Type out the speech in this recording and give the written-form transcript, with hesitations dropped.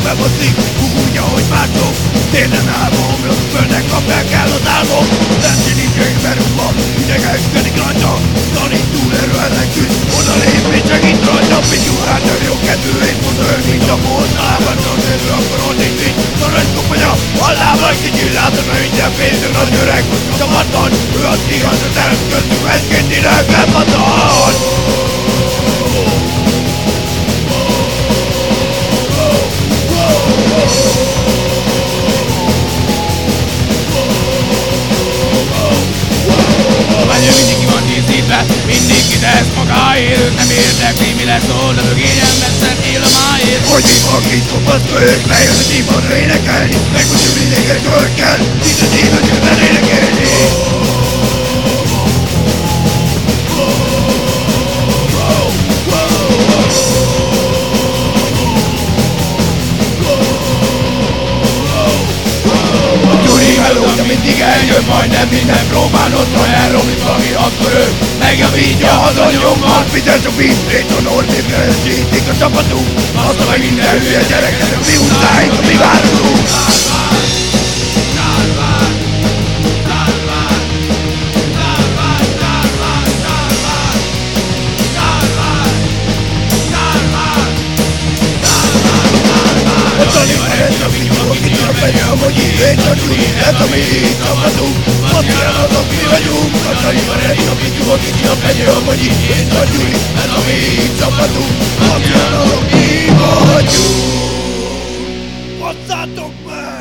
bemoszik, úgy, ahogy mások. Tényleg állva omlott földnek, ha fel kell az álmok. Lenni nincs berúgva, idegeskedik rajta. Tanít túlerő ellen küzd, oda lép és segít rajta. Figyú, hát nem jó kedvű, és most olyan, mint a volt. Talában csodérő, akkor ott nincs így. Szarad kopanya, a lábban kicsit látod, mert minden pénzünk nagy öreg. Szabadban, ő az igaz, a terem köztük, egy-két idegen van. Mindig kitesz magáért, ők nem érdekli, mi lesz oda, mögényen messze él a máért. Hogy mi van kint kopaszkölyök, lejön a tímadra énekelni, megmondjuk mindig egy kölykkel, itt a tímadra énekelni. Melóta mindig eljön, majdnem minden próbálodra elromlik valami, akkor ő megjavítja az anyommal. Minden csak vízrét a Norvég elzsítik a csapatunk, azt meg minden hülye gyereknek, mi utáljuk, a mi várunk. Én a Gyuri, ez a mi csapatunk. Azt jelenatok, mi vagyunk. Kataliban egy a figyúak, itt a fenyő, hogy én a Gyuri, ez a mi csapatunk. Azt jelenatok, mi vagyunk. Basszátok meg!